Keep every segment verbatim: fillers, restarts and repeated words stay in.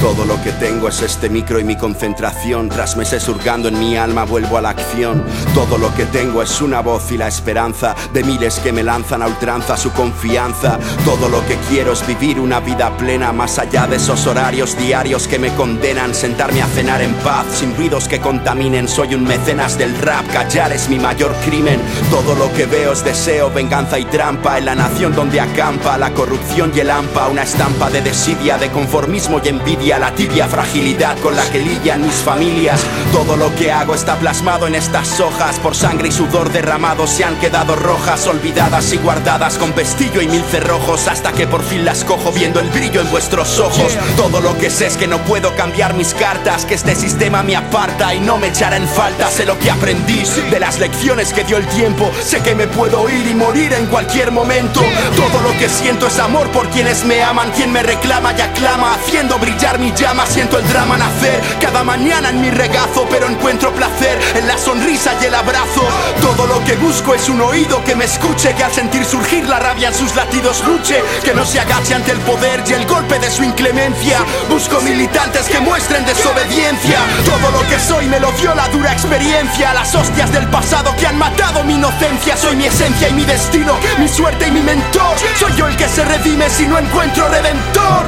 Todo lo que tengo es este micro y mi concentración. Tras meses hurgando en mi alma vuelvo a la acción. Todo lo que tengo es una voz y la esperanza de miles que me lanzan a ultranza su confianza. Todo lo que quiero es vivir una vida plena, más allá de esos horarios diarios que me condenan. Sentarme a cenar en paz, sin ruidos que contaminen. Soy un mecenas del rap, callar es mi mayor crimen. Todo lo que veo es deseo, venganza y trampa. En la nación donde acampa la corrupción y el hampa. Una estampa de desidia, de conformismo y envidia. La tibia fragilidad con la que lidian mis familias. Todo lo que hago está plasmado en estas hojas. Por sangre y sudor derramados se han quedado rojas, olvidadas y guardadas con pestillo y mil cerrojos. Hasta que por fin las cojo viendo el brillo en vuestros ojos. Todo lo que sé es que no puedo cambiar mis cartas, que este sistema me aparta y no me echará en falta. Sé lo que aprendí de las lecciones que dio el tiempo. Sé que me puedo ir y morir en cualquier momento. Todo lo que siento es amor por quienes me aman. Quien me reclama y aclama, haciendo brillar mi llama. Siento el drama nacer cada mañana en mi regazo, pero encuentro placer en la sonrisa y el abrazo. Todo lo que busco es un oído que me escuche, que al sentir surgir la rabia en sus latidos luche, que no se agache ante el poder y el golpe de su inclemencia. Busco militantes que muestren desobediencia. Todo lo que soy me lo dio la dura experiencia. Las hostias del pasado que han matado mi inocencia. Soy mi esencia y mi destino, mi suerte y mi mentor. Soy yo el que se redime si no encuentro redentor.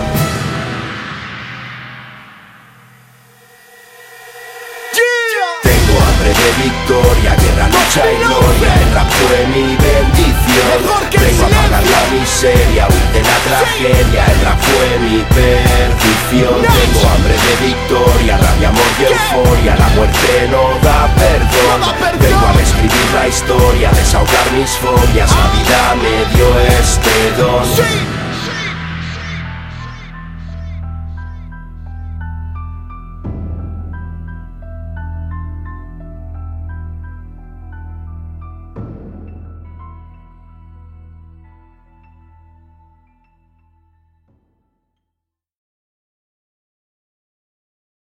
De victoria, guerra, lucha y gloria. El rap fue mi bendición. Vengo a pagar la miseria, huir de la tragedia. El rap fue mi perdición. Tengo hambre de victoria, rabia, amor y euforia. La muerte no da perdón. Vengo a reescribir la historia, desahogar mis fobias. La vida me dio este don.